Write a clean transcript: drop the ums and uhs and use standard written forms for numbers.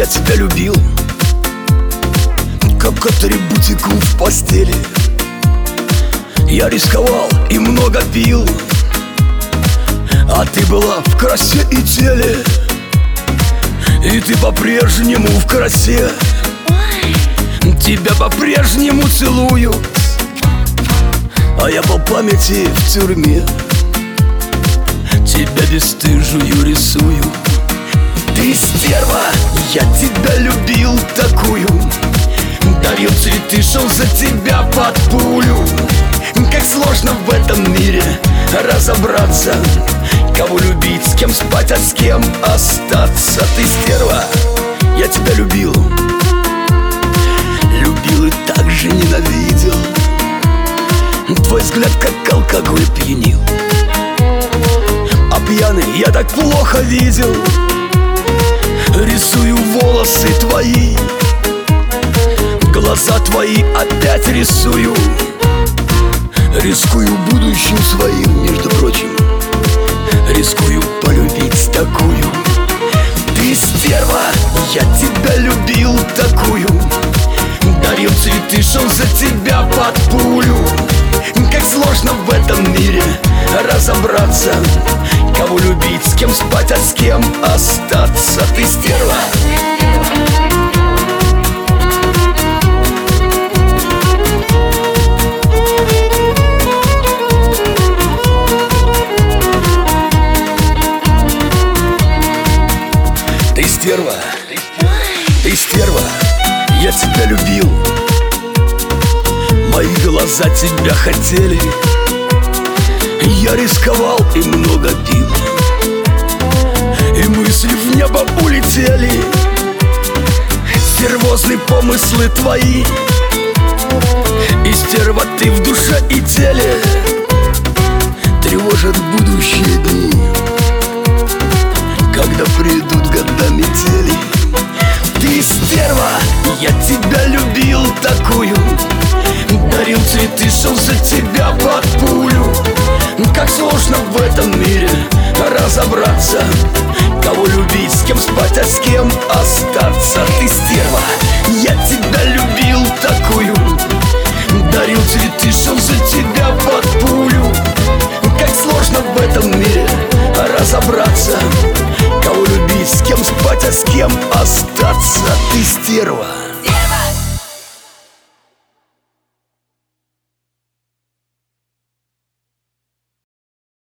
я тебя любил, как атрибутику в постели. Я рисковал и много пил, а ты была в красе и теле. И ты по-прежнему в красе, тебя по-прежнему целуют, а я по памяти в тюрьме тебя бесстыжую рисую. Ты стерва, я тебя любил такую, дарил цветы, шел за тебя под пулю. Как сложно в этом мире разобраться, кого любить, с кем спать, а с кем остаться. Ты стерва, я тебя любил, любил и так же ненавидел. Твой взгляд как алкоголь пьянил, а пьяный я так плохо видел. Рисую волосы твои, глаза твои опять рисую. Рискую будущим своим, между прочим, рискую полюбить такую. Ты стерва, я тебя любил такую, дарил цветы, шел за тебя под пулю. Как сложно в этом мире разобраться, кого любить, с кем спать, а с кем остаться. Ты стерва. Ты стерва, ты стерва, я тебя любил, мои глаза тебя хотели. Я рисковал и много пил, и мысли в небо улетели. Стервозные помыслы твои, и стерва ты в душе и теле. Тревожат будущие дни, когда придут года метели. Ты стерва, я тебя любил такую, дарил цветы, шел за тебя под пулю. Как сложно в этом мире разобраться, кого любить, с кем спать, а с кем остаться. Ты стерва, я тебя любил такую, дарил цветы, шел за тебя под пулю. Как сложно в этом мире разобраться, кого любить, с кем спать, а с кем остаться. Ты стерва.